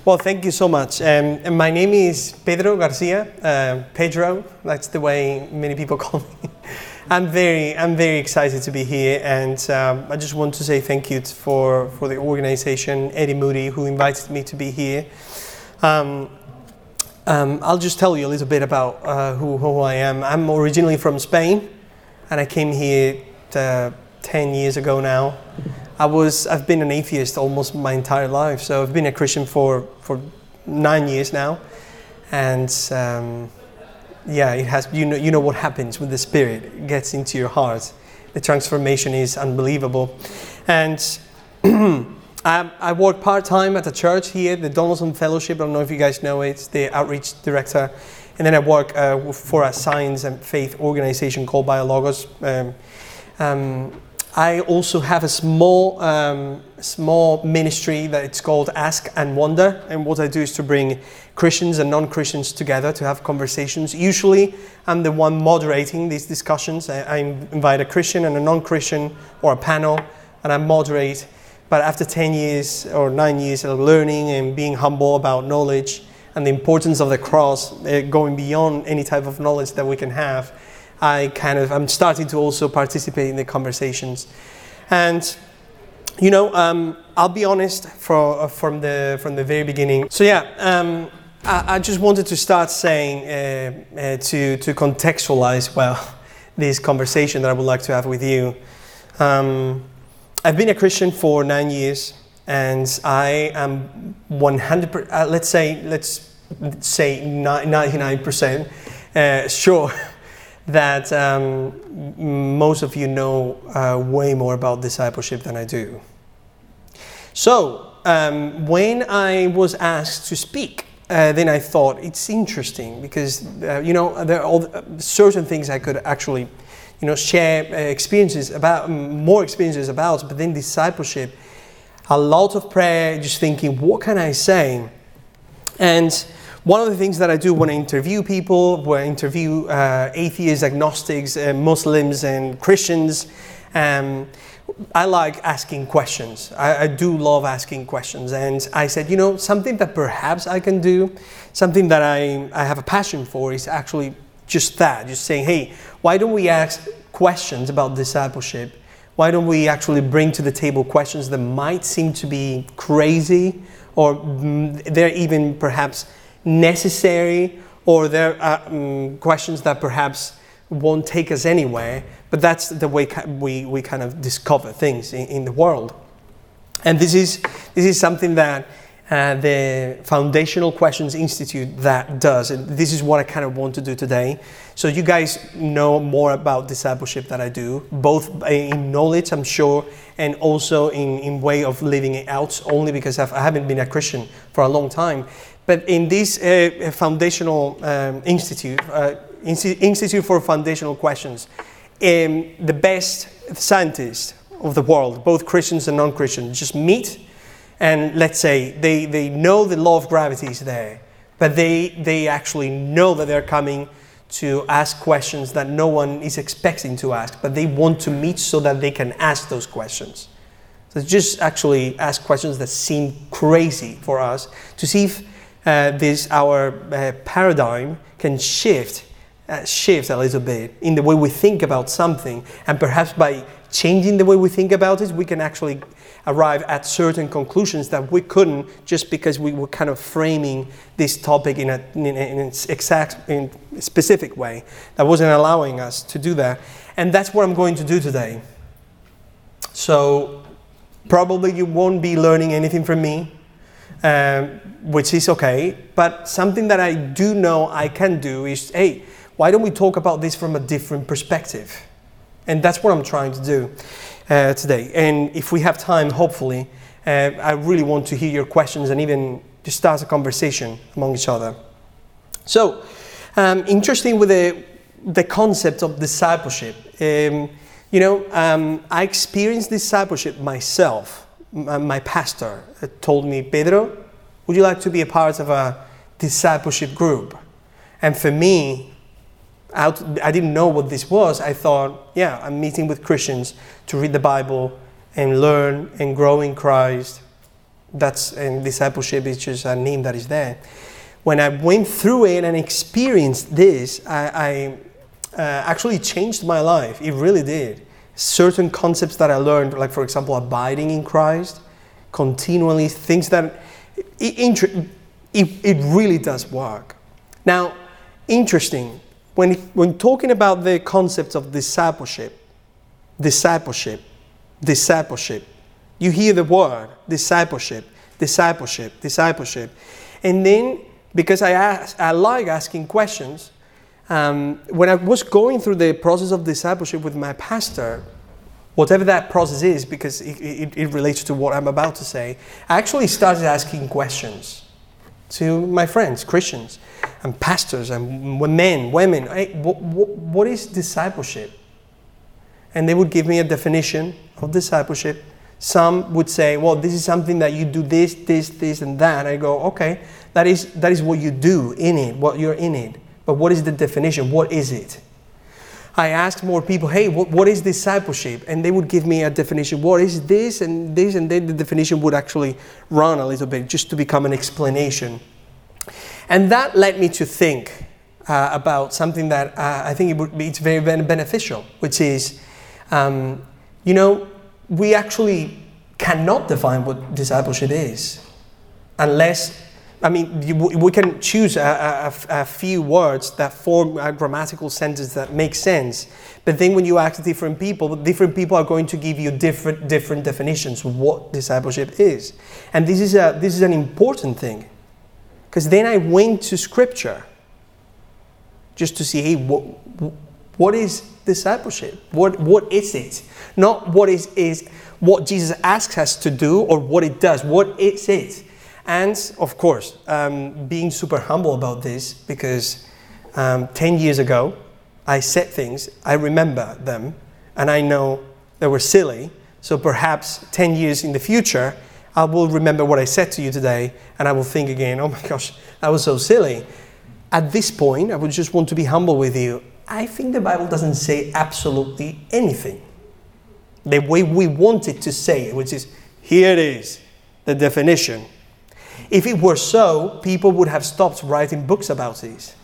Well, thank you so much. And my name is Pedro Garcia. Pedro, that's the way many people call me. I'm very excited to be here, and I just want to say thank you for the organization, Eddie Moody, who invited me to be here. I'll just tell you a little bit about who I am. I'm originally from Spain, and I came here 10 years ago now. I've been an atheist almost my entire life, so I've been a Christian for 9 years now, and it has. You know what happens when the Spirit gets into your heart. The transformation is unbelievable, and I work part-time at a church here, the Donaldson Fellowship. I don't know if you guys know it. The outreach director, and then I work for a science and faith organization called Biologos. I also have a small ministry that it's called Ask and Wonder, and what I do is to bring Christians and non-Christians together to have conversations. Usually I'm the one moderating these discussions. I invite a Christian and a non-Christian or a panel, and I moderate. But after 10 years or 9 years of learning and being humble about knowledge and the importance of the cross, going beyond any type of knowledge that we can have, I'm starting to also participate in the conversations. And I'll be honest from the very beginning. So I just wanted to start saying to contextualize this conversation that I would like to have with you. I've been a Christian for 9 years, and I am 100%. Let's say 99% sure that most of you know way more about discipleship than I do. So when I was asked to speak, then I thought it's interesting because there are certain things I could actually share more experiences about, but then discipleship, a lot of prayer, just thinking, what can I say? And one of the things that I do when I interview people, when I interview atheists, agnostics, Muslims, and Christians, I like asking questions. I do love asking questions. And I said, something that perhaps I can do, something that I have a passion for is actually just saying, hey, why don't we ask questions about discipleship? Why don't we actually bring to the table questions that might seem to be crazy, or they're even perhaps necessary, or there are questions that perhaps won't take us anywhere, but that's the way we kind of discover things in the world. And this is something that the Foundational Questions Institute that does, and this is what I kind of want to do today. So you guys know more about discipleship than I do, both in knowledge, I'm sure, and also in way of living it out, only because I haven't been a Christian for a long time. But in this Foundational Institute, Institute for Foundational Questions, the best scientists of the world, both Christians and non-Christians, just meet, and let's say they know the law of gravity is there, but they actually know that they're coming to ask questions that no one is expecting to ask, but they want to meet so that they can ask those questions. So just actually ask questions that seem crazy for us, to see if our paradigm can shift a little bit in the way we think about something, and perhaps by changing the way we think about it, we can actually arrive at certain conclusions that we couldn't just because we were kind of framing this topic in a specific way that wasn't allowing us to do that. And that's what I'm going to do today. So probably you won't be learning anything from me, which is okay, but something that I do know I can do is, hey, why don't we talk about this from a different perspective? And that's what I'm trying to do today. And if we have time, hopefully, I really want to hear your questions and even just start a conversation among each other. So, interesting with the concept of discipleship. I experienced discipleship myself. My pastor told me, Pedro, would you like to be a part of a discipleship group? And for me, I didn't know what this was. I thought, I'm meeting with Christians to read the Bible and learn and grow in Christ. and discipleship is just a name that is there. When I went through it and experienced this, I actually changed my life. It really did. Certain concepts that I learned, like for example, abiding in Christ, continually, things that it really does work. Now, interesting, when talking about the concepts of discipleship, you hear the word discipleship. And then, because I like asking questions, when I was going through the process of discipleship with my pastor, whatever that process is, because it relates to what I'm about to say, I actually started asking questions to my friends, Christians, and pastors, and men, women. Hey, what is discipleship? And they would give me a definition of discipleship. Some would say, well, this is something that you do this, and that. I go, okay, that is what you do in it, what you're in it. But what is the definition? What is it? I asked more people, hey, what is discipleship? And they would give me a definition. What is this and this? And then the definition would actually run a little bit just to become an explanation. And that led me to think about something that I think it's very beneficial, which is, we actually cannot define what discipleship is unless, we can choose a few words that form a grammatical sentence that makes sense. But then when you ask different people are going to give you different definitions of what discipleship is. And this is an important thing. Because then I went to Scripture just to see, hey, what is discipleship? What is it? Not what is what Jesus asks us to do or what it does. What is it? And of course, being super humble about this, because 10 years ago, I said things, I remember them, and I know they were silly. So perhaps 10 years in the future, I will remember what I said to you today, and I will think again, oh my gosh, that was so silly. At this point, I would just want to be humble with you. I think the Bible doesn't say absolutely anything the way we want it to say it, which is, here it is, the definition. If it were so, people would have stopped writing books about this.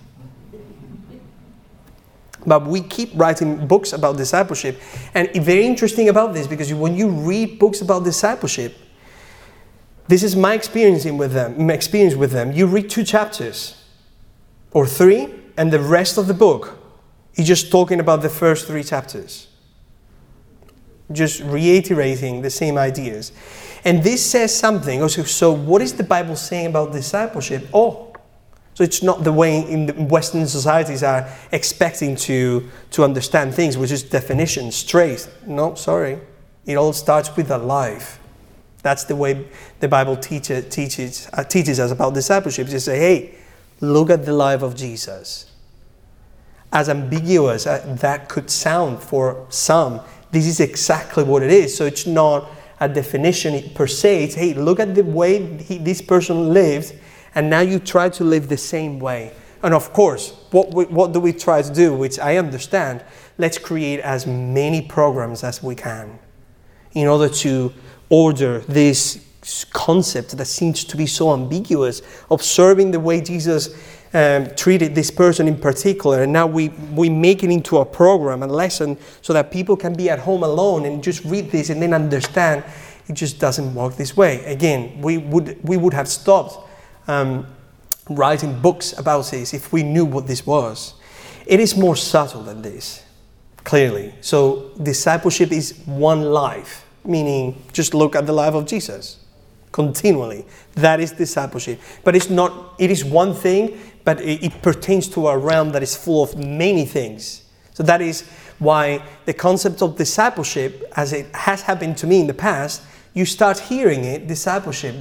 But we keep writing books about discipleship. And very interesting about this, because when you read books about discipleship, this is my experience with them. You read 2 chapters or 3, and the rest of the book is just talking about the first 3 chapters. Just reiterating the same ideas. And this says something. So what is the Bible saying about discipleship? So it's not the way in the Western societies are expecting to understand things, which is definition, straight. No, sorry. It all starts with a life. That's the way the Bible teaches us about discipleship. Just say, hey, look at the life of Jesus. As ambiguous as that could sound for some, this is exactly what it is. So it's not a definition per se. It's, hey, look at the way this person lived, and now you try to live the same way. And of course, what do we try to do? Which I understand. Let's create as many programs as we can in order to order this concept that seems to be so ambiguous, observing the way Jesus treated this person in particular, and now we make it into a program, a lesson, so that people can be at home alone and just read this and then understand it just doesn't work this way. Again, we would have stopped writing books about this if we knew what this was. It is more subtle than this, clearly. So discipleship is one life, meaning just look at the life of Jesus continually. That is discipleship. But it is one thing, but it pertains to a realm that is full of many things. So that is why the concept of discipleship, as it has happened to me in the past, you start hearing it, discipleship.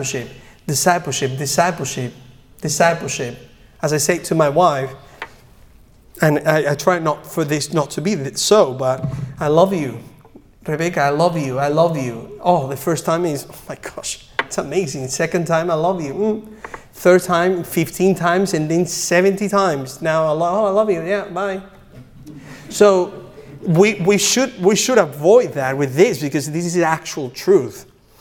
As I say to my wife, and I try not for this not to be so, but I love you. Rebecca, I love you. Oh, the first time is, oh my gosh, it's amazing. Second time, I love you. Third time, 15 times, and then 70 times. Now, I love you. Yeah, bye. So we should avoid that with this, because this is actual truth.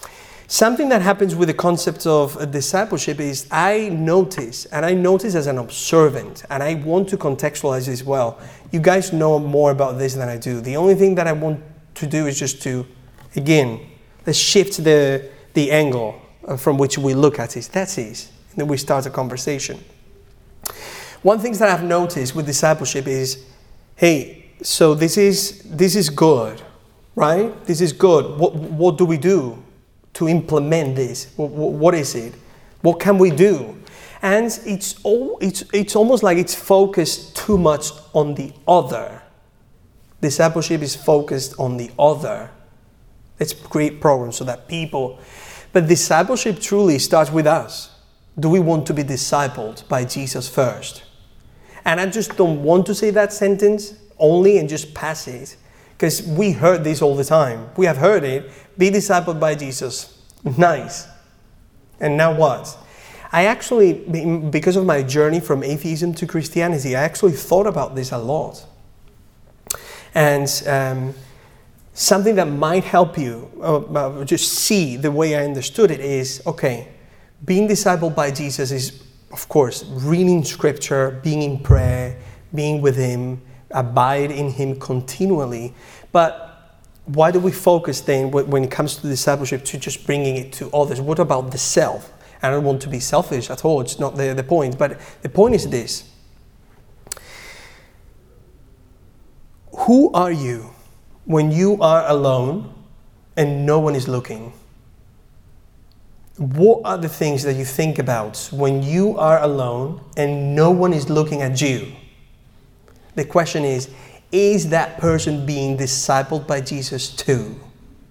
Something that happens with the concept of discipleship is I notice as an observant, and I want to contextualize this well. You guys know more about this than I do. The only thing that I want to do is just to, again, let's shift the angle from which we look at it. That's it. And then we start a conversation. One thing that I've noticed with discipleship is, hey, so this is good, right? This is good. What do we do to implement this? What is it? What can we do? And it's almost like it's focused too much on the other. Discipleship is focused on the other. Let's create programs so that people... But discipleship truly starts with us. Do we want to be discipled by Jesus first? And I just don't want to say that sentence only and just pass it. Because we heard this all the time. We have heard it. Be discipled by Jesus. Nice. And now what? I actually, because of my journey from atheism to Christianity, I actually thought about this a lot. And something that might help you just see the way I understood it is, okay, being discipled by Jesus is, of course, reading Scripture, being in prayer, being with Him, abide in Him continually. But why do we focus then, when it comes to discipleship, to just bringing it to others? What about the self? I don't want to be selfish at all. It's not the point. But the point is this. Who are you when you are alone and no one is looking? What are the things that you think about when you are alone and no one is looking at you? The question is that person being discipled by Jesus too?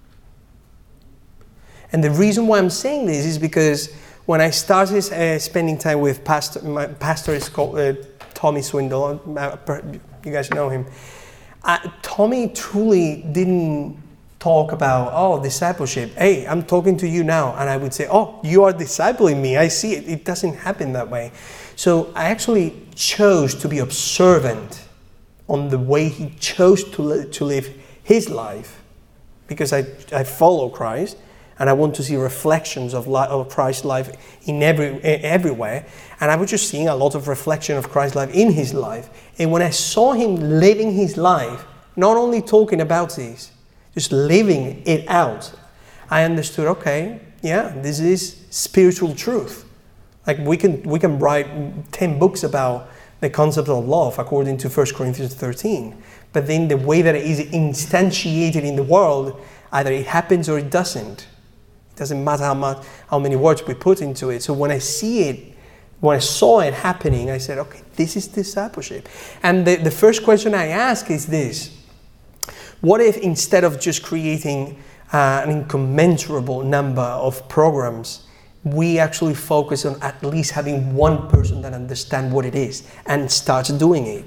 And the reason why I'm saying this is because when I started spending time with my pastor is called Tommy Swindle. You guys know him. Tommy truly didn't talk about, discipleship. Hey, I'm talking to you now. And I would say, you are discipling me. I see it. It doesn't happen that way. So I actually chose to be observant on the way he chose to live his life, because I follow Christ and I want to see reflections of Christ's life in everywhere. And I was just seeing a lot of reflection of Christ's life in his life. And when I saw him living his life, not only talking about this, just living it out, I understood, okay, yeah, this is spiritual truth. Like we can write 10 books about the concept of love according to 1 Corinthians 13. But then the way that it is instantiated in the world, either it happens or it doesn't. It doesn't matter how many words we put into it. So when I saw it happening, I said, okay, this is discipleship. And the first question I ask is this. What if instead of just creating an incommensurable number of programs, we actually focus on at least having one person that understands what it is and starts doing it?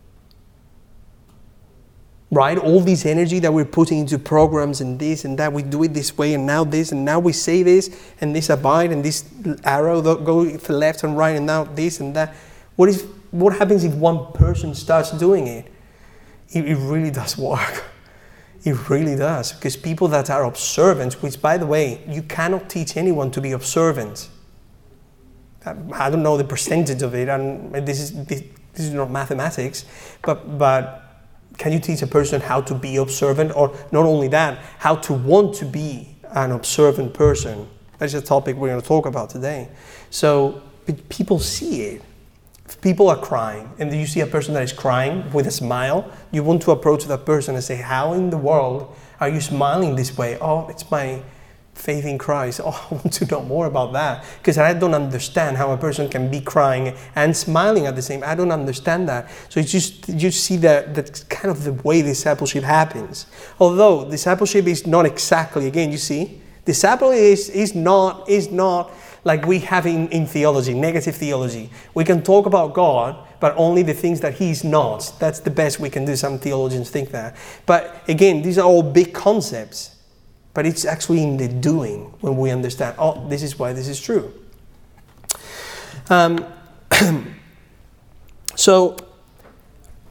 Right? All this energy that we're putting into programs and this and that, we do it this way and now this and now we say this and this abide and this arrow go left and right and now this and that. What happens if one person starts doing it? It really does work. It really does. Because people that are observant, which by the way, you cannot teach anyone to be observant. I don't know the percentage of it, and this is not mathematics, but can you teach a person how to be observant? Or not only that, how to want to be an observant person? That's a topic we're going to talk about today. So people see it. If people are crying and you see a person that is crying with a smile, you want to approach that person and say, how in the world are you smiling this way? Oh, it's my faith in Christ. Oh, I want to know more about that, because I don't understand how a person can be crying and smiling at the same time. I don't understand that. So it's just, you see that's kind of the way discipleship happens. Although discipleship is not exactly, again, you see, discipleship is not like we have in theology, negative theology. We can talk about God, but only the things that He's not. That's the best we can do. Some theologians think that. But again, these are all big concepts. But it's actually in the doing when we understand, this is why this is true. So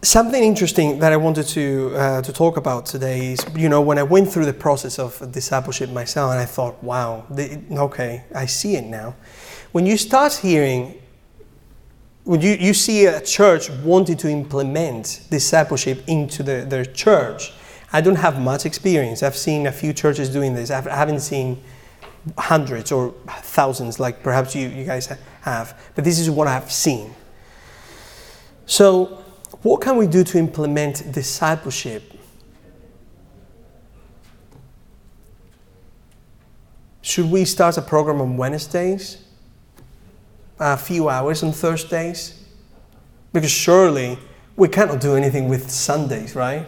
Something interesting that I wanted to talk about today is, when I went through the process of discipleship myself, and I thought, wow, okay, I see it now. When you start hearing, when you see a church wanting to implement discipleship into their church, I don't have much experience. I've seen a few churches doing this. I haven't seen hundreds or thousands like perhaps you guys have, but this is what I've seen. So, what can we do to implement discipleship? Should we start a program on Wednesdays? A few hours on Thursdays? Because surely we cannot do anything with Sundays, right?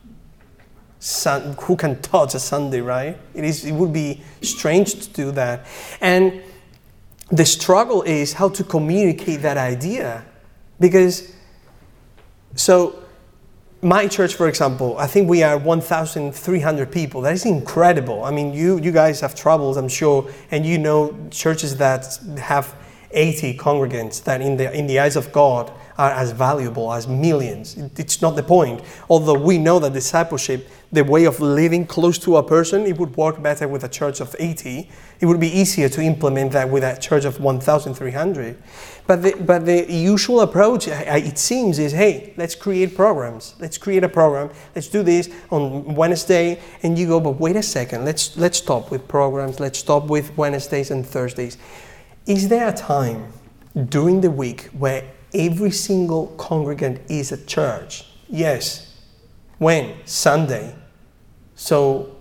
Who can touch a Sunday, right? It would be strange to do that. And the struggle is how to communicate that idea. Because so, my church, for example, I think we are 1,300 people. That is incredible. I mean, you guys have troubles, I'm sure, and you know churches that have 80 congregants that in the eyes of God are as valuable as millions. It's not the point. Although we know that discipleship, the way of living close to a person, it would work better with a church of 80. It would be easier to implement that with a church of 1,300. But the usual approach, it seems, is, hey, let's create programs. Let's create a program. Let's do this on Wednesday. And you go, but wait a second. Let's stop with programs. Let's stop with Wednesdays and Thursdays. Is there a time during the week where every single congregant is at church? Yes. When? Sunday. So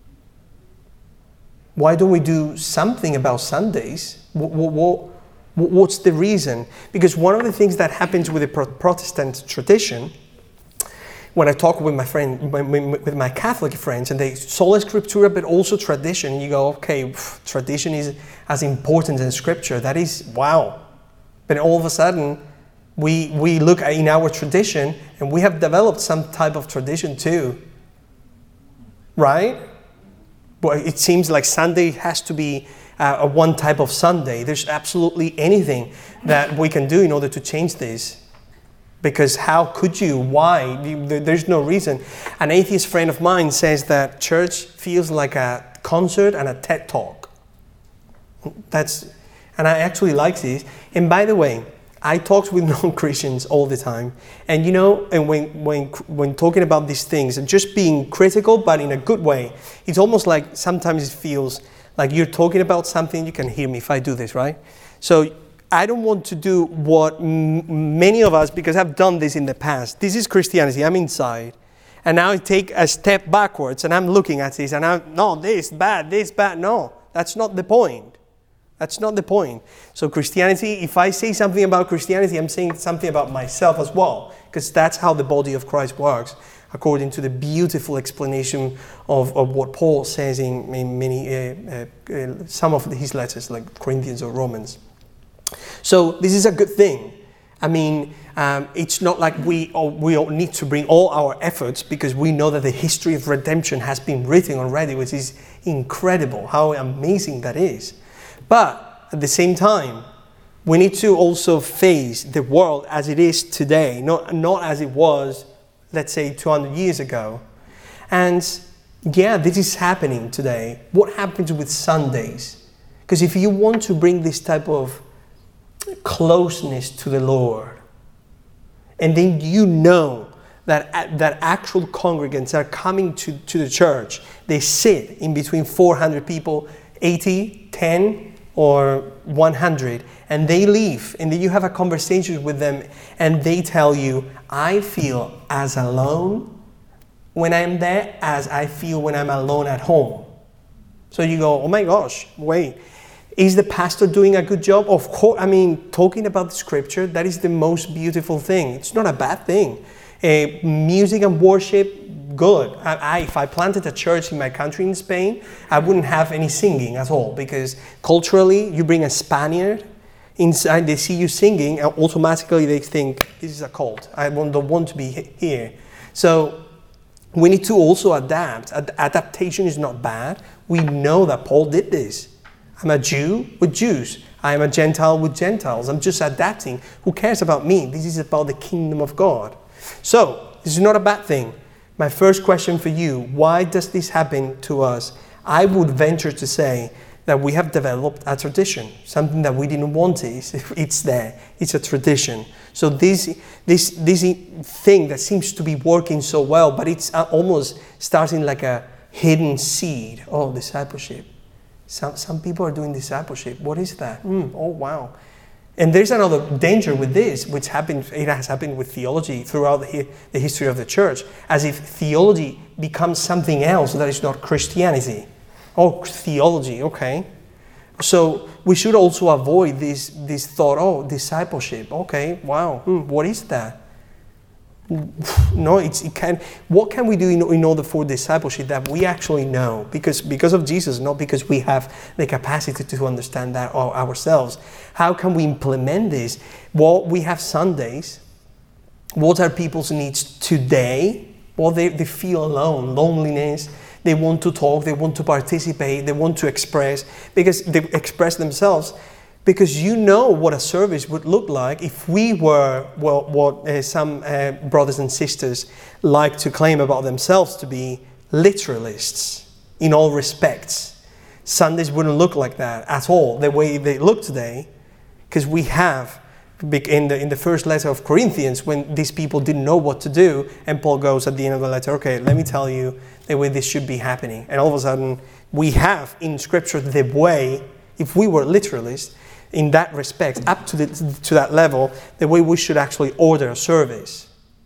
why don't we do something about Sundays? What's the reason? Because one of the things that happens with the Protestant tradition, when I talk with my friend, with my Catholic friends, and they sola scriptura, but also tradition, and you go, okay, tradition is as important as scripture. That is, wow. But all of a sudden, we look in our tradition, and we have developed some type of tradition too, right? Well, it seems like Sunday has to be a one type of Sunday. There's absolutely anything that we can do in order to change this. Because how could you? Why? There's no reason. An atheist friend of mine says that church feels like a concert and a TED Talk. And I actually like this. And by the way, I talk with non-Christians all the time. And and when talking about these things, and just being critical, but in a good way, it's almost like sometimes it feels like you're talking about something. You can hear me if I do this, right? So I don't want to do what many of us, because I've done this in the past. This is Christianity. I'm inside. And now I take a step backwards and I'm looking at this and this bad. No, that's not the point. That's not the point. So Christianity, if I say something about Christianity, I'm saying something about myself as well. Because that's how the body of Christ works, according to the beautiful explanation of what Paul says in many some of his letters, like Corinthians or Romans. So this is a good thing. I mean, it's not like we all need to bring all our efforts, because we know that the history of redemption has been written already, which is incredible, how amazing that is. But at the same time, we need to also face the world as it is today, not as it was, let's say, 200 years ago. And yeah, this is happening today. What happens with Sundays? Because if you want to bring this type of closeness to the Lord, and then you know that actual congregants are coming to the church, they sit in between 400 people, 80, 10 or 100, and they leave, and then you have a conversation with them and they tell you, I feel as alone when I'm there as I feel when I'm alone at home. So you go, oh my gosh, wait, is the pastor doing a good job? Of course. I mean, talking about the scripture, that is the most beautiful thing. It's not a bad thing. Music and worship, good. If I planted a church in my country in Spain, I wouldn't have any singing at all, because culturally, you bring a Spaniard inside, they see you singing, and automatically they think, this is a cult. I don't want to be here. So we need to also adapt. Adaptation is not bad. We know that Paul did this. I'm a Jew with Jews. I am a Gentile with Gentiles. I'm just adapting. Who cares about me? This is about the kingdom of God. So, this is not a bad thing. My first question for you, why does this happen to us? I would venture to say that we have developed a tradition, something that we didn't want. It's there. It's a tradition. So this thing that seems to be working so well, but it's almost starting like a hidden seed. Oh, discipleship. Some people are doing discipleship. What is that? Oh, wow. And there's another danger with this, which has happened with theology throughout the history of the church, as if theology becomes something else that is not Christianity. Oh, theology, okay. So we should also avoid this thought, oh, discipleship, okay, wow, what is that? No, what can we do in order for discipleship that we actually know? Because of Jesus, not because we have the capacity to understand that ourselves. How can we implement this? Well, we have Sundays. What are people's needs today? Well, they feel alone, loneliness. They want to talk, they want to participate, they want to express, because they express themselves. Because you know what a service would look like if we were, what some brothers and sisters like to claim about themselves to be literalists in all respects. Sundays wouldn't look like that at all, the way they look today, because we have, in the first letter of Corinthians, when these people didn't know what to do, and Paul goes at the end of the letter, okay, let me tell you the way this should be happening. And all of a sudden, we have in Scripture the way, if we were literalists, in that respect, up to that level, the way we should actually order a service.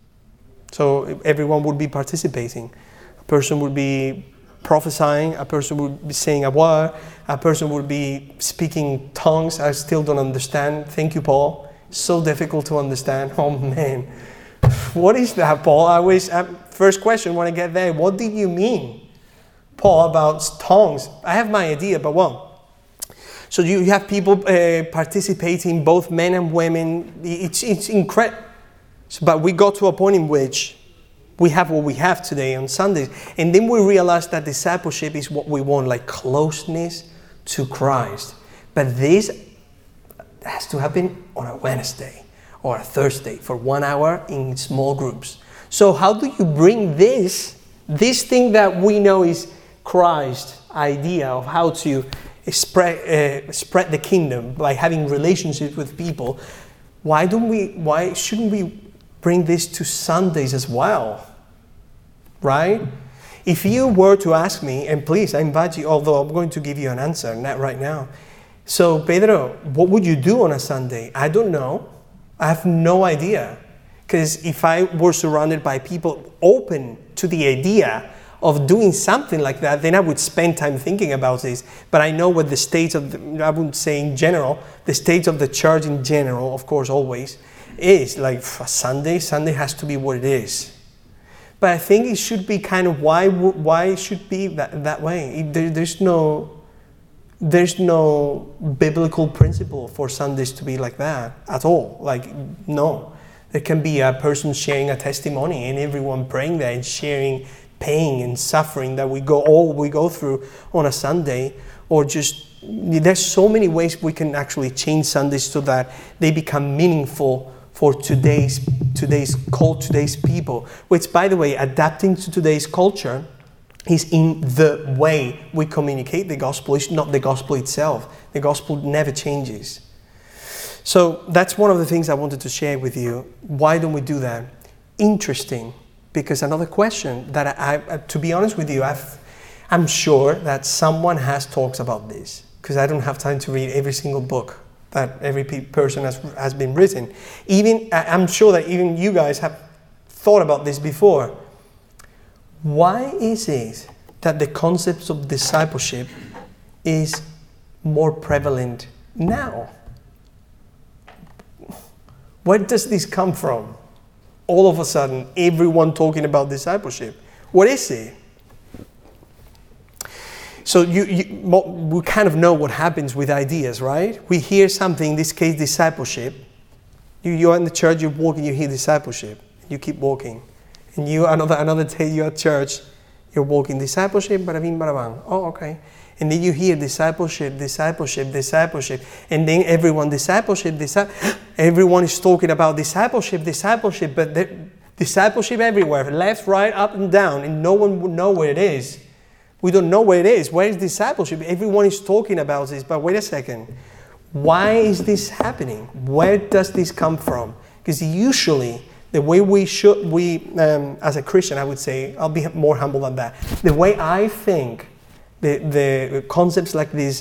So everyone would be participating. A person would be prophesying, a person would be saying a word, a person would be speaking tongues. I still don't understand. Thank you, Paul. So difficult to understand. Oh man. What is that, Paul? First question when I get there, what did you mean, Paul, about tongues? I have my idea, but well. So you have people participating, both men and women. It's incredible. But we got to a point in which we have what we have today on Sundays. And then we realize that discipleship is what we want, like closeness to Christ. But this has to happen on a Wednesday or a Thursday for 1 hour in small groups. So how do you bring this thing that we know is Christ's idea of how to spread the kingdom by having relationships with people? Why shouldn't we bring this to Sundays as well? Right? If you were to ask me, and please, I invite you, although I'm going to give you an answer, not right now. So, Pedro, what would you do on a Sunday? I don't know. I have no idea. Because if I were surrounded by people open to the idea of doing something like that, then I would spend time thinking about this. But I know what the state of, I wouldn't say in general, the state of the church in general, of course, always, is like Sunday has to be what it is. But I think it should be kind of, why it should be that way? There's no biblical principle for Sundays to be like that at all. Like, no. There can be a person sharing a testimony and everyone praying there and sharing pain and suffering that we go through on a Sunday, or just there's so many ways we can actually change Sundays so that they become meaningful for today's people. Which, by the way, adapting to today's culture is in the way we communicate the gospel. It's not the gospel itself. The gospel never changes. So that's one of the things I wanted to share with you. Why don't we do that? Interesting. Because another question that I to be honest with you, I'm sure that someone has talks about this, because I don't have time to read every single book that every person has been written. I'm sure that even you guys have thought about this before. Why is it that the concepts of discipleship is more prevalent now? Where does this come from? All of a sudden, everyone talking about discipleship. What is it? So we kind of know what happens with ideas, right? We hear something, in this case, discipleship. You're in the church, you're walking, you hear discipleship. You keep walking. And another day you're at church, you're walking discipleship, bada-bing, bada-bang. Oh, okay. And then you hear discipleship. And then everyone is talking about discipleship. But Discipleship everywhere, left, right, up and down, and no one would know where it is. We don't know where it is. Where is discipleship? Everyone is talking about this, but wait a second. Why is this happening? Where does this come from? Because usually, the way as a Christian, I would say, I'll be more humble than that. The way I think the concepts like this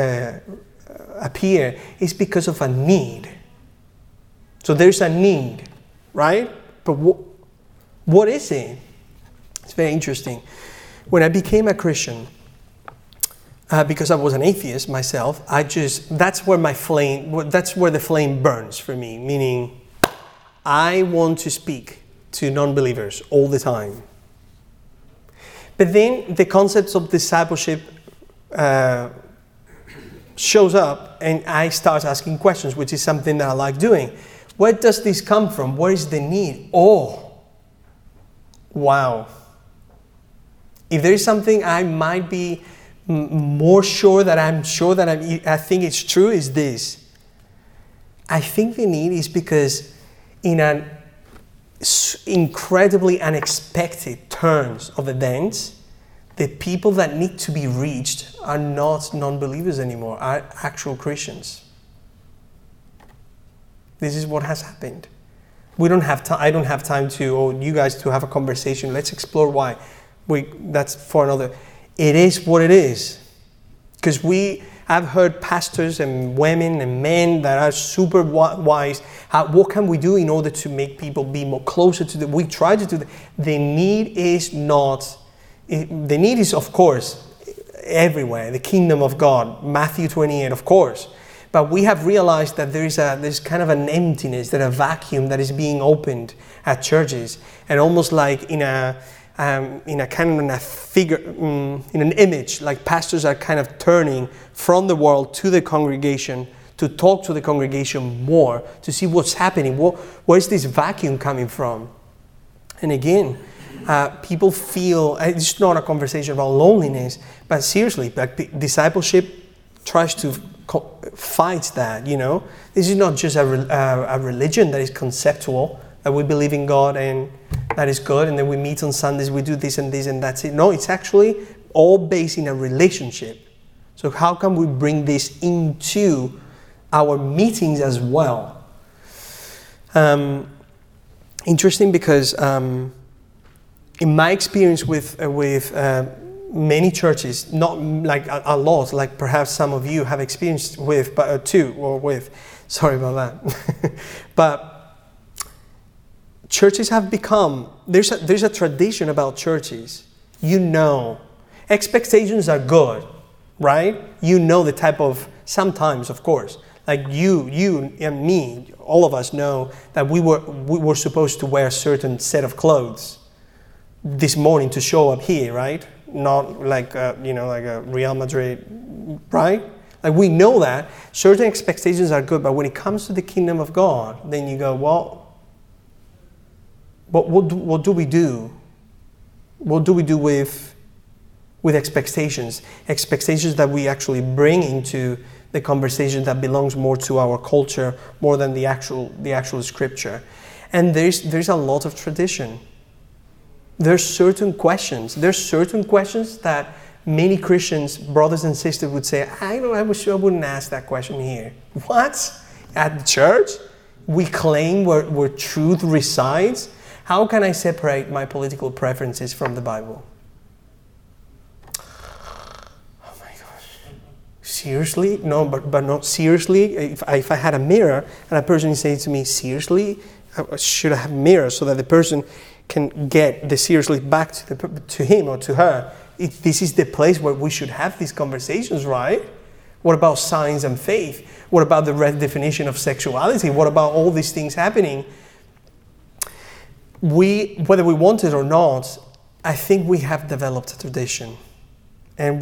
appear is because of a need. So there's a need, right? But what is it? It's very interesting. When I became a Christian, because I was an atheist myself, that's where the flame burns for me, meaning I want to speak to non-believers all the time. But then the concepts of discipleship shows up, and I start asking questions, which is something that I like doing. Where does this come from? Where is the need? Oh, wow. If there is something I might be more sure that I think it's true, is this. I think the need is because in an incredibly unexpected turns of events, the people that need to be reached are not non-believers anymore, are actual Christians. This is what has happened. I don't have time you guys to have a conversation. Let's explore why. That's for another. It is what it is. Because I've heard pastors and women and men that are super wise. What can we do in order to make people be more closer to we try to do that. The need is, of course, everywhere. The kingdom of God. Matthew 28, of course. But we have realized that there's kind of an emptiness, a vacuum that is being opened at churches. And almost like in an image, like pastors are kind of turning from the world to the congregation to talk to the congregation more, to see what's happening. Where's this vacuum coming from? And again, people feel, it's not a conversation about loneliness, but seriously, like discipleship tries to fight that, This is not just a religion that is conceptual, that we believe in God and that is good, and then we meet on Sundays, we do this and that's it. No, it's actually all based in a relationship. So how can we bring this into our meetings as well? Interesting because in my experience with many churches, not like a lot, like perhaps some of you have experienced with, but sorry about that. But churches have become, there's a tradition about churches. Expectations are good, right? The type of, sometimes, of course, like you and me, all of us know that we were supposed to wear a certain set of clothes this morning to show up here, right? Not like like a Real Madrid, right? Like we know that certain expectations are good, but when it comes to the kingdom of God, then you go, well, but what do we do? What do we do with expectations? Expectations that we actually bring into the conversation that belongs more to our culture, more than the actual scripture. And there's a lot of tradition. There's certain questions that many Christians, brothers and sisters, would say, I wouldn't ask that question here. What? At the church? We claim where truth resides? How can I separate my political preferences from the Bible? Oh my gosh. Seriously? No, but not seriously. If I had a mirror and a person is saying to me, seriously, should I have a mirror so that the person can get the seriously back to him or to her? This is the place where we should have these conversations, right? What about science and faith? What about the redefinition of sexuality? What about all these things happening? Whether we want it or not, I think we have developed a tradition. And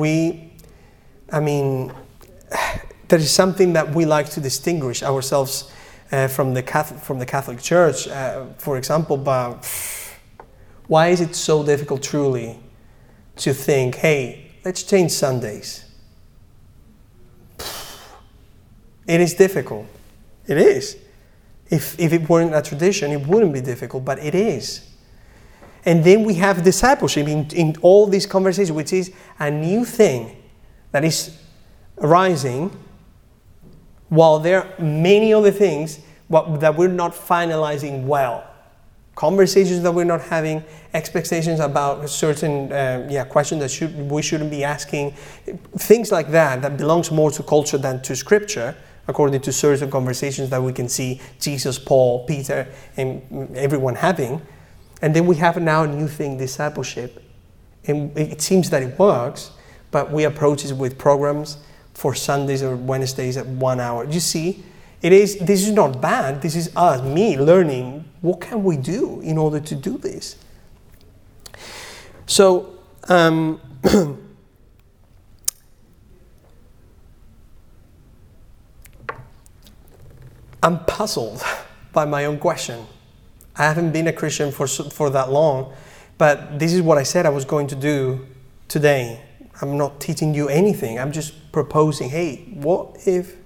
there is something that we like to distinguish ourselves from the Catholic Church, for example. But why is it so difficult truly to think, hey, let's change Sundays? It is difficult. It is. If it weren't a tradition, it wouldn't be difficult, but it is. And then we have discipleship in all these conversations, which is a new thing that is arising, while there are many other things that we're not finalizing well. Conversations that we're not having, expectations about certain questions that we shouldn't be asking, things like that belongs more to culture than to Scripture, according to certain conversations that we can see Jesus, Paul, Peter, and everyone having. And then we have now a new thing, discipleship. And it seems that it works, but we approach it with programs for Sundays or Wednesdays at 1 hour. You see, this is not bad. This is me learning what can we do in order to do this. So, I'm puzzled by my own question. I haven't been a Christian for that long, but this is what I said I was going to do today. I'm not teaching you anything. I'm just proposing, hey, what if,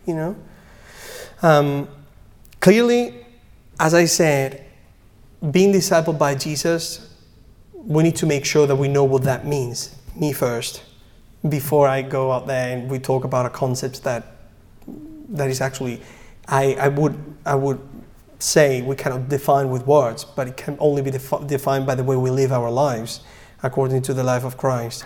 Clearly, as I said, being discipled by Jesus, we need to make sure that we know what that means. Me first, before I go out there and we talk about a concept that is actually, I would say we cannot define with words, but it can only be defined by the way we live our lives according to the life of Christ.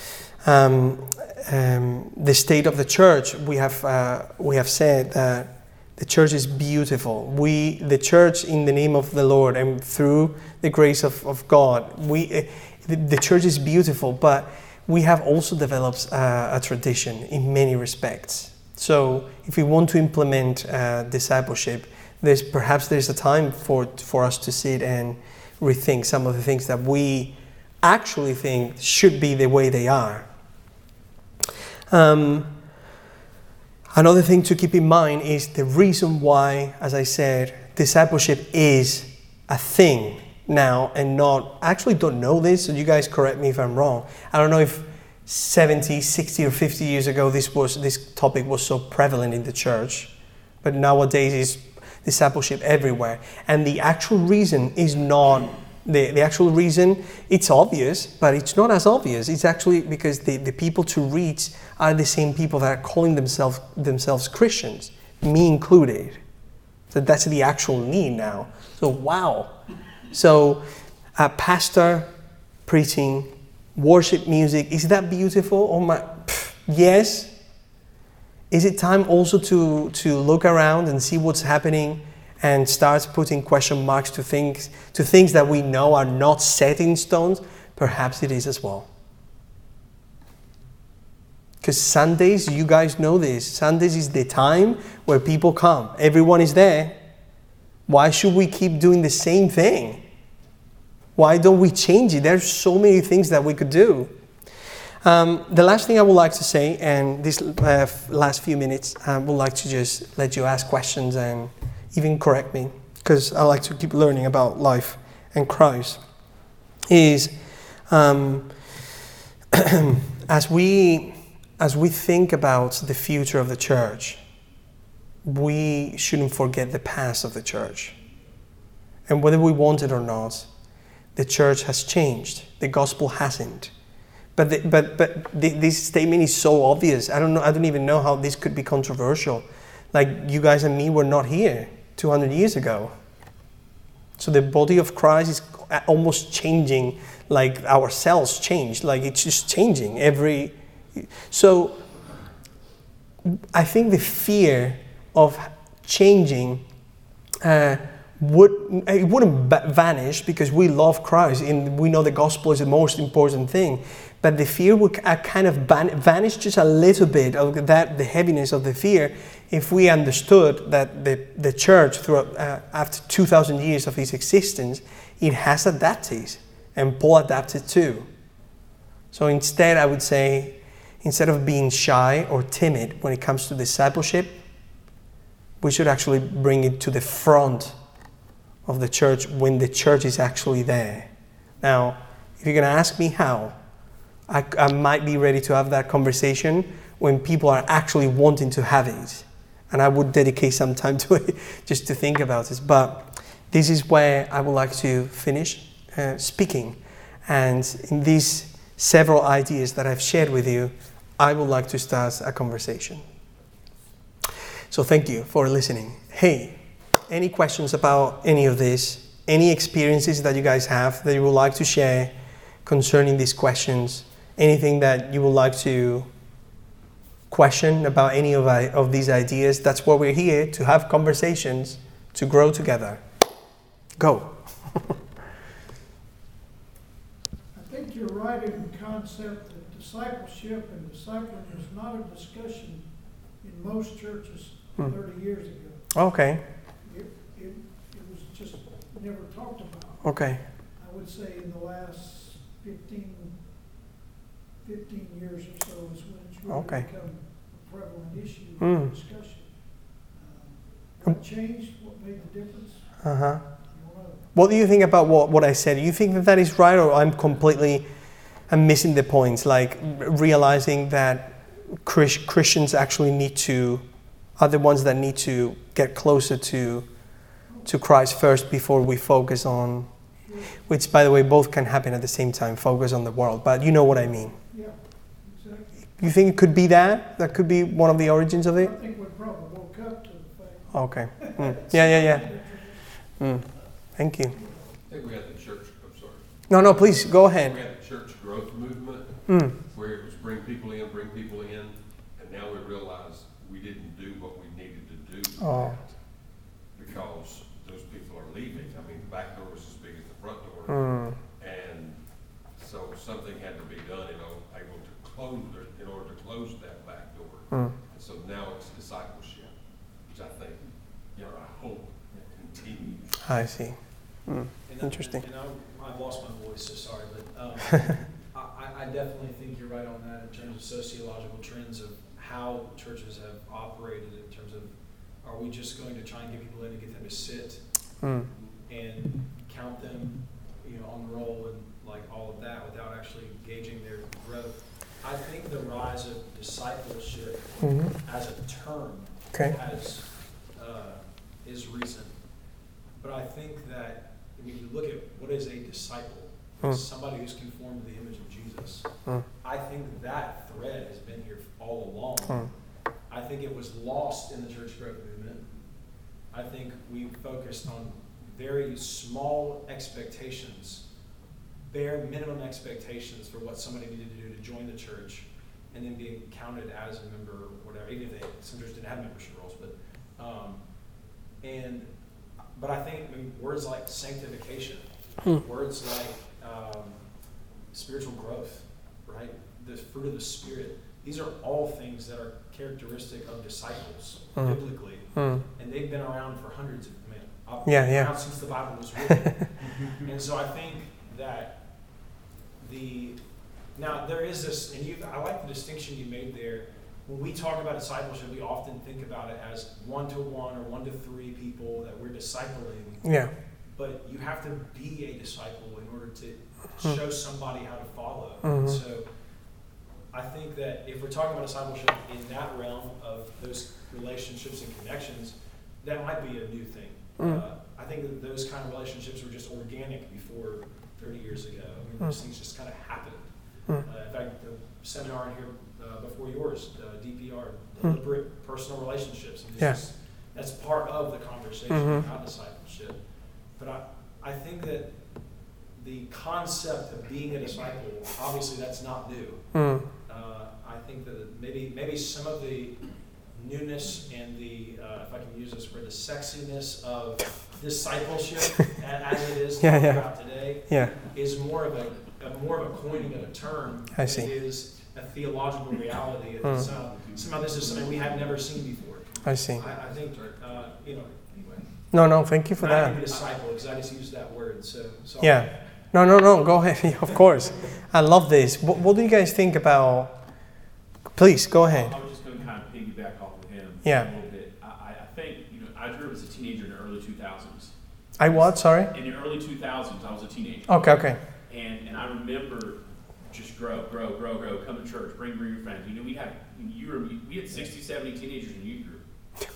The state of the church, we have said that the church is beautiful. The church, in the name of the Lord and through the grace of God, the church is beautiful, but we have also developed a tradition in many respects. So if we want to implement discipleship, there's a time for us to sit and rethink some of the things that we actually think should be the way they are. Another thing to keep in mind is the reason why, as I said, discipleship is a thing now and not, I actually don't know this, so you guys correct me if I'm wrong. I don't know if 70, 60 or 50 years ago this topic was so prevalent in the church, but nowadays it's discipleship everywhere. And the actual reason is not, the actual reason, it's obvious, but it's not as obvious. It's actually because the people to reach are the same people that are calling themselves Christians, me included. So that's the actual need now. So wow. So a pastor preaching, worship music, is that beautiful? Oh my, yes. Is it time also to look around and see what's happening and start putting question marks to things that we know are not set in stones? Perhaps it is as well. Because Sundays, you guys know this, Sundays is the time where people come. Everyone is there. Why should we keep doing the same thing? Why don't we change it? There's so many things that we could do. The last thing I would like to say, and this last few minutes, I would like to just let you ask questions and even correct me, because I like to keep learning about life and Christ, is as we think about the future of the church, we shouldn't forget the past of the church. And whether we want it or not, the church has changed. The gospel hasn't. But this statement is so obvious. I don't even know how this could be controversial. Like, you guys and me were not here 200 years ago. So the body of Christ is almost changing, like our cells change. Like, it's just changing So I think the fear of changing wouldn't vanish, because we love Christ and we know the gospel is the most important thing. But the fear would kind of vanish just a little bit of that, the heaviness of the fear, if we understood that the church, throughout after 2,000 years of its existence, it has adapted, and Paul adapted too. So instead, I would say, instead of being shy or timid when it comes to discipleship, we should actually bring it to the front of the church when the church is actually there. Now, if you're going to ask me how, I might be ready to have that conversation when people are actually wanting to have it. And I would dedicate some time to it just to think about this. But this is where I would like to finish speaking. And in these several ideas that I've shared with you, I would like to start a conversation. So thank you for listening. Hey, any questions about any of this? Any experiences that you guys have that you would like to share concerning these questions? Anything that you would like to question about any of these ideas? That's why we're here, to have conversations, to grow together. Go. I think you're right in the concept that discipleship and discipling is not a discussion in most churches 30 years ago. Okay. It was just never talked about. Okay. I would say in the last 15 years or so is when it's really become a prevalent issue in discussion. What changed? What made the difference? I don't know. What do you think about what I said? Do you think that is right, or I'm missing the points, like realizing that Christians actually are the ones that need to get closer to Christ first before we focus on, which by the way, both can happen at the same time, focus on the world, but you know what I mean. Yeah, exactly. You think it could be that? That could be one of the origins of it? I think we probably woke up to the fact. Okay. Yeah. Thank you. I think we had the church, I'm sorry. No, please, go ahead. We had the church growth movement, where it was bring people in, and now we realize we didn't do what we needed to do for that, because those people are leaving. I mean, the back door was as big as the front door, and so something had to be done in order to close that back door. And so now it's discipleship, which I think, I hope continues. I see. Interesting. I've lost my voice, so sorry, but I definitely think you're right on that in terms of sociological trends of how churches have operated in terms of, are we just going to try and get people in and get them to sit and count them, on the roll and like all of that without actually gauging their growth. I think the rise of discipleship as a term is recent, but I think that when you look at what is a disciple, somebody who's conformed to the image of Jesus, I think that thread has been here all along. I think it was lost in the church growth movement. I think we focused on very small expectations, bare minimum expectations for what somebody needed to do to join the church, and then being counted as a member or whatever, even if some churches didn't have membership roles. But I think words like sanctification, words like spiritual growth, right? The fruit of the Spirit. These are all things that are characteristic of disciples biblically, and they've been around for hundreds of around since the Bible was written. And so I think that now there is this, and I like the distinction you made there. When we talk about discipleship, we often think about it as 1-to-1 or 1-to-3 people that we're discipling. Yeah. But you have to be a disciple in order to show somebody how to follow. So I think that if we're talking about discipleship in that realm of those relationships and connections, that might be a new thing. I think that those kind of relationships were just organic before 30 years ago. I mean, those things just kind of happened. In fact, the seminar in here before yours, DPR, deliberate personal relationships. That's part of the conversation about discipleship. But I think that the concept of being a disciple, obviously that's not new. I think that maybe some of the newness and the, if I can use this word, the sexiness of discipleship as it is talked about today is more of a coining of a term than it is a theological reality. Somehow this is something we have never seen before. I see. I think, anyway. No, thank you for that. I'm a disciple because I just used that word. So No, go ahead. Of course. I love this. What do you guys think about... Please, go ahead. I was just going to kind of piggyback off of him a little bit. I think, I grew up as a teenager in the early 2000s. I what? Sorry? In the early 2000s, I was a teenager. Okay. And I remember just grow, come to church, bring your friends. We had 60, 70 teenagers in youth group.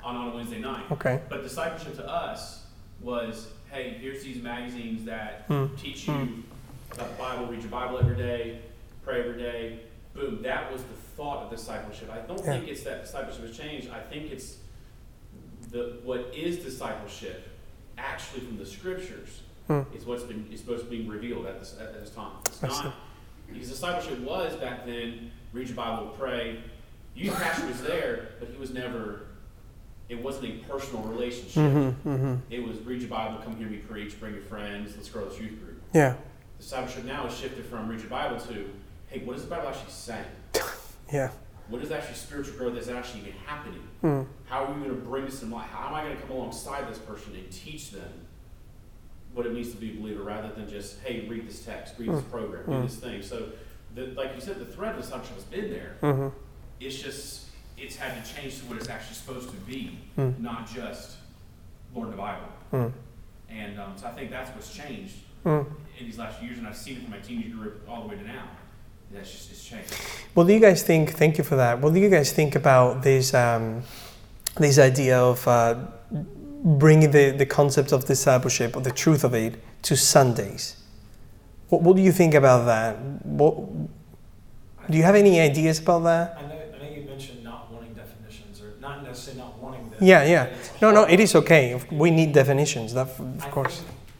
on a Wednesday night. Okay. But discipleship to us was, hey, here's these magazines that teach you about the Bible, read your Bible every day, pray every day. Boom. That was the thought of discipleship. I don't think it's that discipleship has changed. I think it's what is discipleship actually from the scriptures is what's been is supposed to be revealed at this time. It's not because discipleship was back then, read your Bible, pray. Youth pastor was there, but he was never. It wasn't a personal relationship. It was read your Bible, come hear me preach, bring your friends, let's grow this youth group. Yeah. Discipleship now has shifted from read your Bible to, hey, what is the Bible actually saying? Yeah. What is actually spiritual growth that's actually happening? How are we going to bring this in life? How am I going to come alongside this person and teach them what it means to be a believer rather than just, hey, read this text, read this program, do this thing. So, like you said, the thread of discipleship has been there. It's just, it's had to change to what it's actually supposed to be, not just learn the Bible. And so I think that's what's changed in these last few years, and I've seen it from my teenage group all the way to now. That's just, it's changed. What do you guys think? Thank you for that. What do you guys think about this this idea of bringing the concept of discipleship, or the truth of it, to Sundays? What do you think about that? Do you have any ideas about that? I know you mentioned not wanting definitions, or not necessarily not wanting them. Yeah. No, it is okay. We need definitions, of course.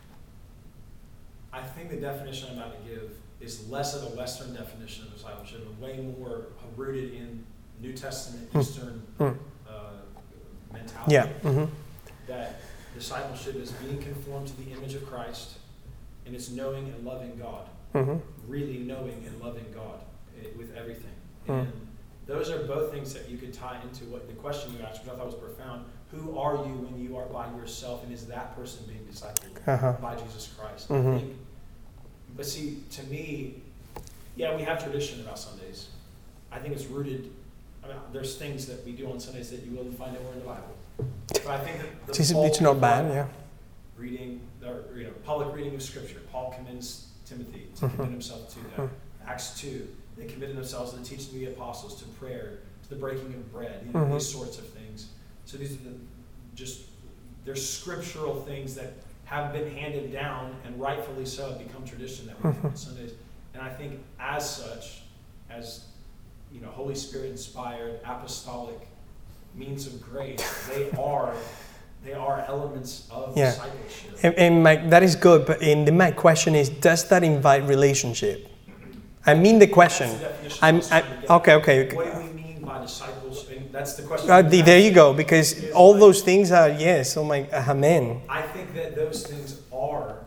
I think the definition I'm about to give is less of a Western definition of discipleship and way more rooted in New Testament, Eastern mentality. Yeah. That discipleship is being conformed to the image of Christ, and it's knowing and loving God. Really knowing and loving God with everything. And those are both things that you could tie into what the question you asked, which I thought was profound. Who are you when you are by yourself, and is that person being discipled by Jesus Christ? I think, but see, to me, yeah, we have tradition about Sundays. I think it's rooted. I mean, there's things that we do on Sundays that you wouldn't find anywhere in the Bible. But I think that it's not bad, yeah. Reading, public reading of Scripture. Paul commends Timothy to commit himself to that. Acts 2, they committed themselves to the teaching of the apostles, to prayer, to the breaking of bread, these sorts of things. So these are there's scriptural things that have been handed down, and rightfully so have become tradition that we do on Sundays. And I think as such, as Holy Spirit inspired, apostolic means of grace, they are elements of discipleship. And that is good, but my question is, does that invite relationship? I mean the question. Okay. What do we mean by disciples? And that's the question. There you go, because all those things are, yes, amen. I think that those things are,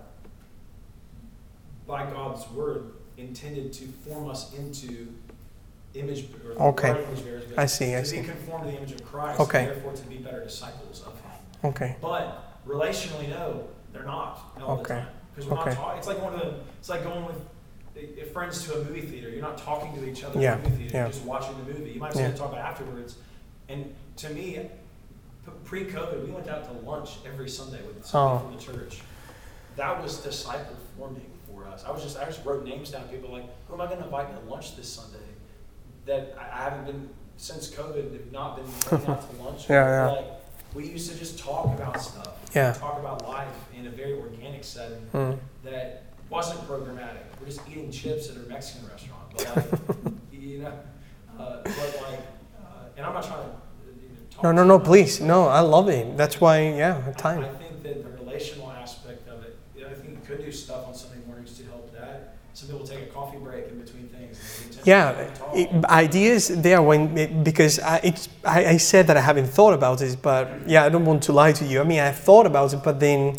by God's word, intended to form us into image, or image bearers. I see. To be conformed to the image of Christ, and therefore to be better disciples of Him. Okay. But relationally, no, they're not all the time. Because we're not talking. It's like it's like going with friends to a movie theater. You're not talking to each other in the movie theater. You're just watching the movie. You might sit and talk about it afterwards. And to me, pre-COVID, we went out to lunch every Sunday with somebody from the church. That was disciple forming for us. I just wrote names down. People like, who am I going to invite to lunch this Sunday? That I haven't been since COVID. Have not been going out to lunch. Like, we used to just talk about stuff. Talk about life in a very organic setting that wasn't programmatic. We're just eating chips at a Mexican restaurant, but and I'm not trying to talk. No, please, no, I love it. That's why, time. I think that the relational aspect of it, I think you could do stuff on Sunday mornings to help that. Some people take a coffee break in between things. Ideas there because I said that I haven't thought about it, but I don't want to lie to you. I mean, I thought about it, but then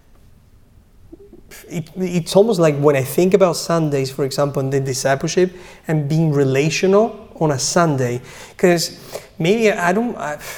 it's almost like when I think about Sundays, for example, and the discipleship and being relational on a Sunday, because maybe I don't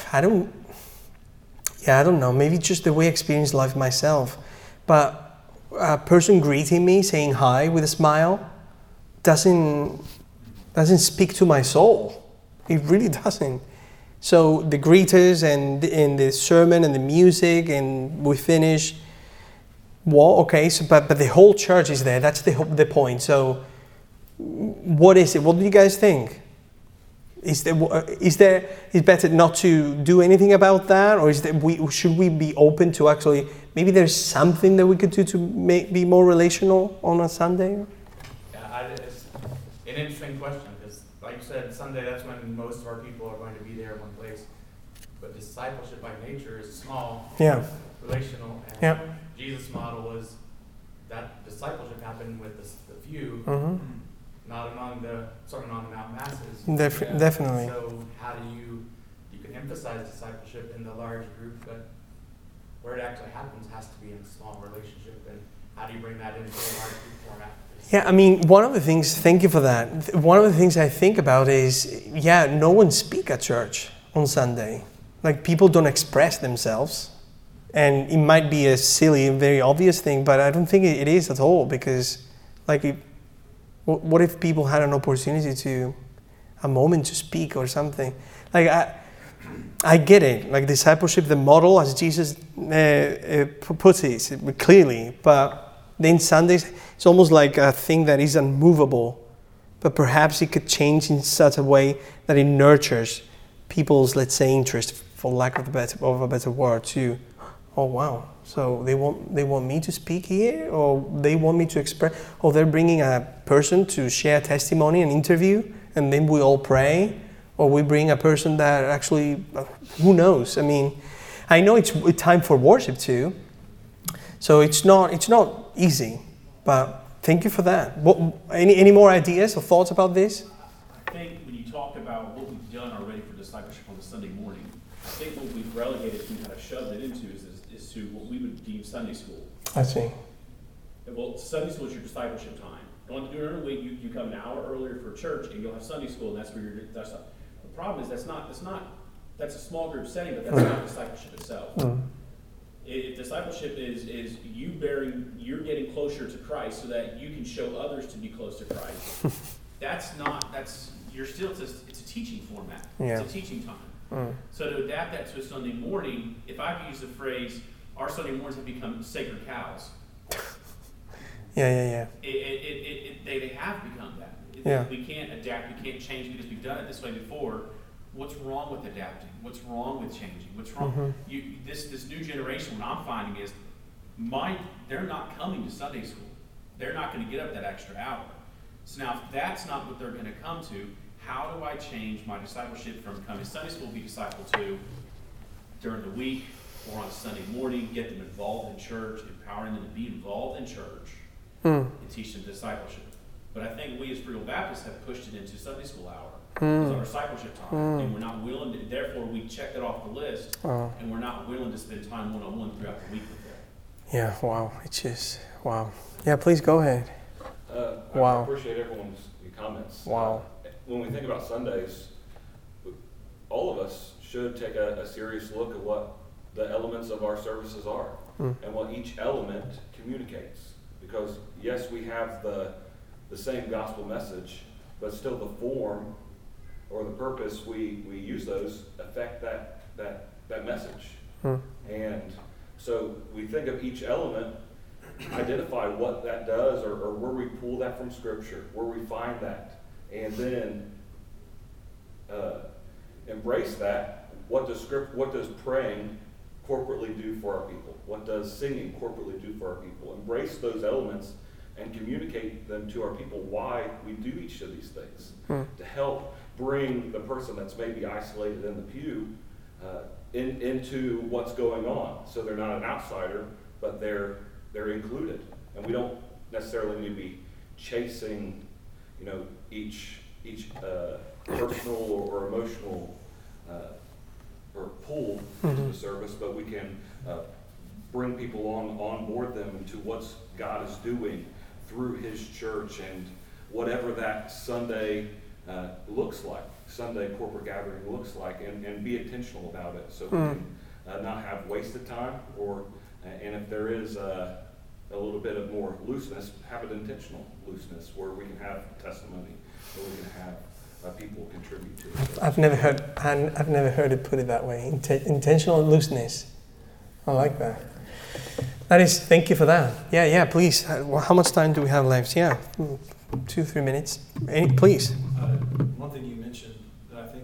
know, maybe just the way I experience life myself, but a person greeting me, saying hi with a smile, doesn't speak to my soul. It really doesn't. So the greeters and the sermon and the music, and we finish. Well, okay, so but the whole church is there. That's the point. So, what is it? What do you guys think? Is it better not to do anything about that, or should we be open to actually maybe there's something that we could do to be more relational on a Sunday? Yeah, it's an interesting question because, like you said, Sunday that's when most of our people are going to be there in one place. But discipleship by nature is small, relational, and Jesus' model was that discipleship happened with the few. Mm-hmm. Not among the Sermon on the Mount masses. Definitely. So how do you can emphasize discipleship in the large group, but where it actually happens has to be in a small relationship. And how do you bring that into a large group format? Yeah, I mean, one of the things, thank you for that. One of the things I think about is, no one speaks at church on Sunday. Like, people don't express themselves. And it might be a silly and very obvious thing, but I don't think it is at all, because, what if people had an opportunity a moment to speak or something? Like, I get it, like discipleship, the model as Jesus puts it clearly, but then Sundays, it's almost like a thing that is unmovable, but perhaps it could change in such a way that it nurtures people's, let's say, interest, for lack of a better word, to, oh wow, so they want me to speak here, or they want me to express, or they're bringing a person to share testimony and interview, and then we all pray, or we bring a person that actually, who knows? I mean, I know it's time for worship too, so it's not easy, but thank you for that. Any more ideas or thoughts about this? I think when you talk about what we've done already for discipleship on the Sunday morning, I think what we've relegated, we kind of shoved it into is to what we would deem Sunday school. I see. Well, Sunday school is your discipleship time. Going to do it during the week, you come an hour earlier for church, and you'll have Sunday school, and that's where that's not. The problem is that's a small group setting, but that's not discipleship itself. Mm. If discipleship is you're getting closer to Christ so that you can show others to be close to Christ. It's a teaching format. Yeah. It's a teaching time. Mm. So to adapt that to a Sunday morning, if I use the phrase, our Sunday mornings have become sacred cows. Yeah. They have become that. We can't adapt, we can't change because we've done it this way before. What's wrong with adapting? What's wrong with changing? What's wrong? Mm-hmm. This new generation, what I'm finding is, they're not coming to Sunday school. They're not going to get up that extra hour. So now, if that's not what they're going to come to, how do I change my discipleship from coming to Sunday school to be discipled to during the week or on Sunday morning, get them involved in church, empowering them to be involved in church, and teach them discipleship. But I think we as Free Will Baptists have pushed it into Sunday school hour as our discipleship time, and we're not willing to, therefore we checked it off the list, and we're not willing to spend time one-on-one throughout the week with them. Yeah, wow, it's just, wow. Yeah, please go ahead. I appreciate everyone's comments. Wow. When we think about Sundays, all of us should take a serious look at what the elements of our services are and what each element communicates. Because yes, we have the same gospel message, but still the form or the purpose we use those affect that message. And so we think of each element, identify what that does or where we pull that from Scripture, where we find that, and then embrace that. What does praying corporately do for our people? What does singing corporately do for our people? Embrace those elements and communicate them to our people why we do each of these things to help bring the person that's maybe isolated in the pew into what's going on, so they're not an outsider, but they're included. And we don't necessarily need to be chasing, each personal or emotional or pull into the service, but we can bring people on board them into what God is doing through His church and whatever that Sunday looks like, Sunday corporate gathering looks like, and be intentional about it, so we can not have wasted time, and if there is a little bit of more looseness, have an intentional looseness where we can have testimony, where we can have people contribute to it. I've never heard it put it that way. Intentional looseness. I like that. Thank you for that. Yeah, please. How much time do we have left? Yeah, 2-3 minutes. Please. One thing you mentioned that I think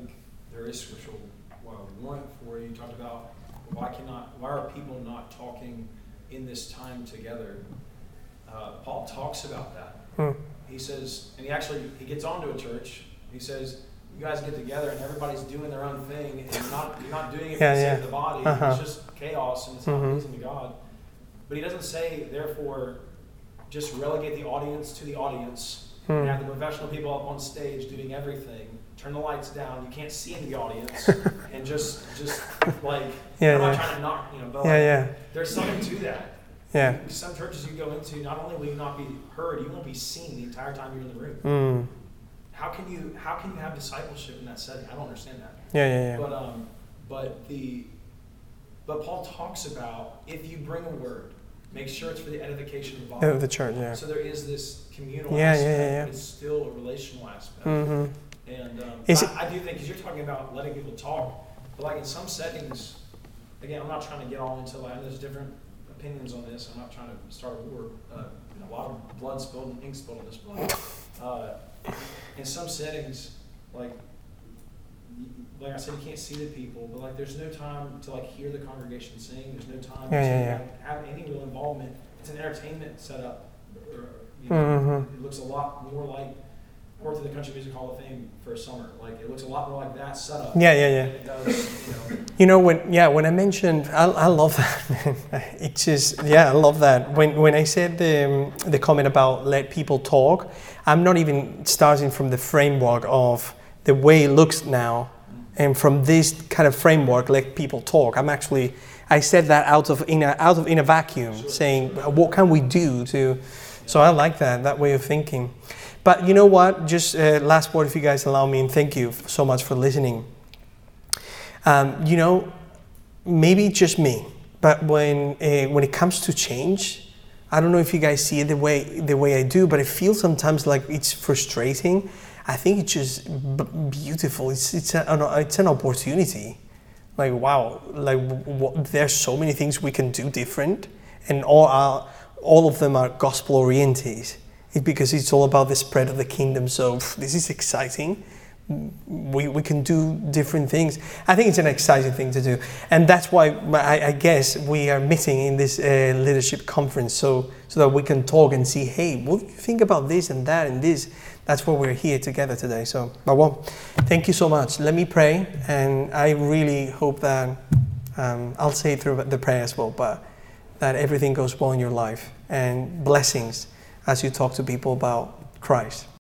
very scriptural one for you. You talked about why are people not talking in this time together? Paul talks about that. He says, and he gets onto a church. He says, you guys get together and everybody's doing their own thing, and you're not doing it for the sake of the body. It's just chaos, and it's not pleasing to God. But he doesn't say, therefore, just relegate the audience to the audience and have the professional people up on stage doing everything. Turn the lights down. You can't see in the audience, and just like I'm not trying to knock, but there's something to that. Yeah. Some churches you go into, not only will you not be heard, you won't be seen the entire time you're in the room. How can you have discipleship in that setting? I don't understand that. Yeah. But Paul talks about, if you bring a word, make sure it's for the edification of the body. Of the church, yeah. So there is this communal aspect, but it's still a relational aspect. And I do think, because you're talking about letting people talk, but like in some settings, again, I'm not trying to get all into there's different opinions on this. I'm not trying to start a war. A lot of blood spilled and ink spilled on this blood. In some settings, like I said, you can't see the people, but like there's no time to like hear the congregation sing. There's no time to have any real involvement. It's an entertainment setup. It looks a lot more like I worked at the Country Music Hall of Fame for a summer. Like it looks a lot more like that setup. Yeah. Than it does, When I mentioned, I love that. It's just, I love that. When I said the comment about let people talk, I'm not even starting from the framework of the way it looks now, and from this kind of framework, let people talk. I said that out of in a vacuum, saying what can we do to. So I like that way of thinking. But you know what? Just last word, if you guys allow me, and thank you so much for listening. Maybe just me, but when it comes to change, I don't know if you guys see it the way I do, but I feel sometimes like it's frustrating. I think it's just beautiful. It's an opportunity. Like wow, there's so many things we can do different, and all of them are gospel oriented. Because it's all about the spread of the kingdom. So this is exciting. We can do different things. I think it's an exciting thing to do. And that's why I guess we are meeting in this leadership conference so that we can talk and see, hey, what do you think about this and that and this? That's why we're here together today. So, thank you so much. Let me pray. And I really hope that, I'll say it through the prayer as well, but that everything goes well in your life and blessings as you talk to people about Christ.